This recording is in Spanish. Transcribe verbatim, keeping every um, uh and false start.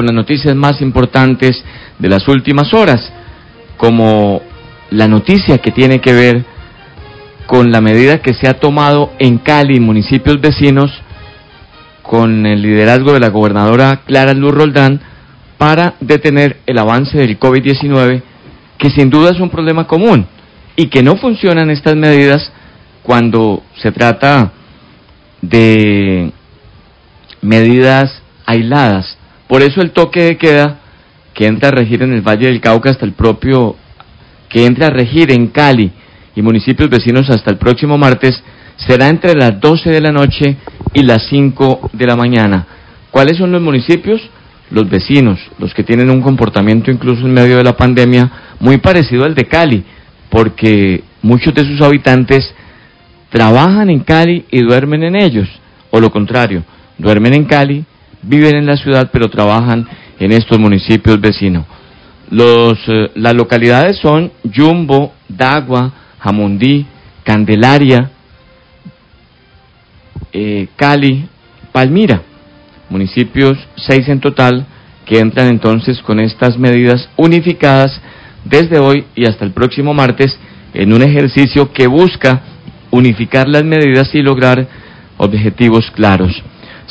con las noticias más importantes de las últimas horas, como la noticia que tiene que ver con la medida que se ha tomado en Cali y municipios vecinos con el liderazgo de la gobernadora Clara Luz Roldán para detener el avance del COVID diecinueve, que sin duda es un problema común y que no funcionan estas medidas cuando se trata de medidas aisladas. Por eso el toque de queda que entra a regir en el Valle del Cauca hasta el propio, que entra a regir en Cali y municipios vecinos hasta el próximo martes, será entre las doce de la noche y las cinco de la mañana. ¿Cuáles son los municipios? Los vecinos, los que tienen un comportamiento incluso en medio de la pandemia muy parecido al de Cali, porque muchos de sus habitantes trabajan en Cali y duermen en ellos, o lo contrario, duermen en Cali, viven en la ciudad, pero trabajan en estos municipios vecinos. Los, eh, las localidades son Yumbo, Dagua, Jamundí, Candelaria, eh, Cali, Palmira, municipios, seis en total, que entran entonces con estas medidas unificadas desde hoy y hasta el próximo martes, en un ejercicio que busca unificar las medidas y lograr objetivos claros.